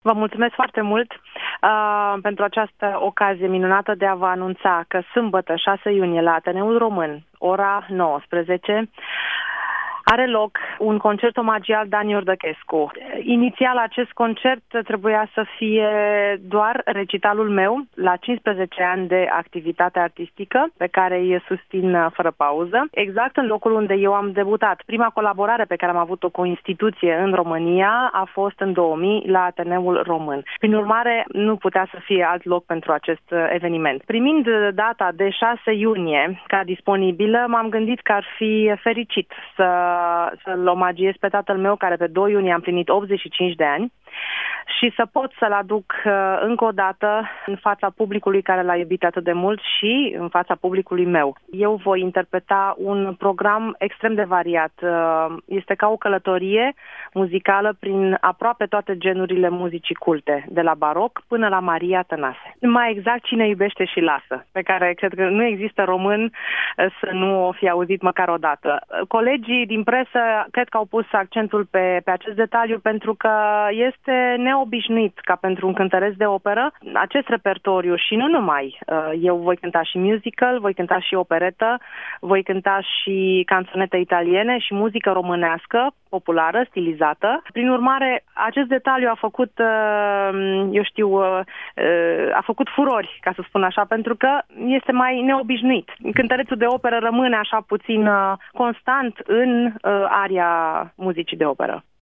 Vă mulțumesc foarte mult pentru această ocazie minunată de a vă anunța că sâmbătă 6 iunie la Ateneul Român, ora 19, are loc un concert omagial Dan Iordăchescu. Inițial acest concert trebuia să fie doar recitalul meu la 15 ani de activitate artistică pe care îi susțin fără pauză, exact în locul unde eu am debutat. Prima colaborare pe care am avut-o cu o instituție în România a fost în 2000 la Ateneul Român. Prin urmare, nu putea să fie alt loc pentru acest eveniment. Primind data de 6 iunie ca disponibilă, m-am gândit că ar fi fericit să-l omagiez pe tatăl meu, care pe 2 iunie a împlinit 85 de ani, și să pot să-l aduc încă o dată în fața publicului care l-a iubit atât de mult și în fața publicului meu. Eu voi interpreta un program extrem de variat. Este ca o călătorie muzicală prin aproape toate genurile muzicii culte, de la baroc până la Maria Tănase. Mai exact, Cine iubește și lasă, pe care cred că nu există român să nu o fi auzit măcar o dată. Colegii din presă cred că au pus accentul pe acest detaliu pentru că este neobișnuit ca pentru un cântăreț de operă acest repertoriu și nu numai. Eu voi cânta și musical, voi cânta și operetă, voi cânta și canțonete italiene și muzică românească, populară, stilizată. Prin urmare, acest detaliu a făcut, a făcut furori, ca să spun așa, pentru că este mai neobișnuit. Cântărețul de operă rămâne așa puțin constant în aria muzicii de operă.